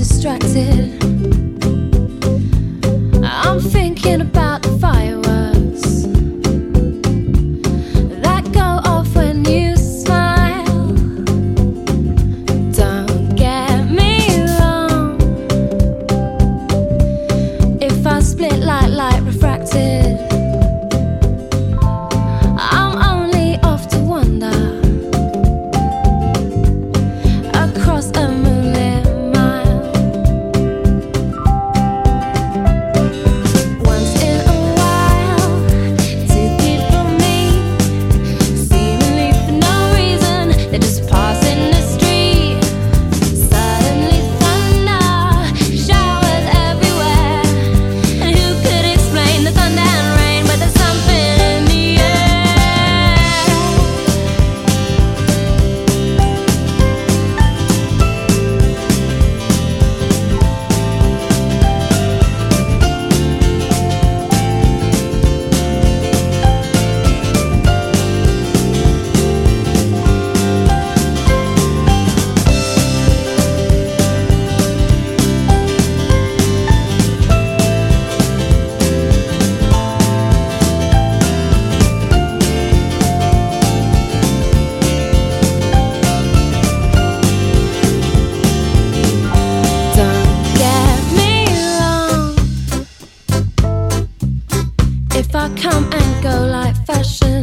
distracted. I'm thinking about the fireworks that go off when you smile. Don't get me wrong, if I split like light refracted, I'm only off to wander across a moonlit mile. Once in a while, two people meet, seemingly for no reason. They just pass in the street. Suddenly thunder showers everywhere, and who could explain the thunder and rain? But there's something in the air. Don't get me wrong, if I come and go like fashion,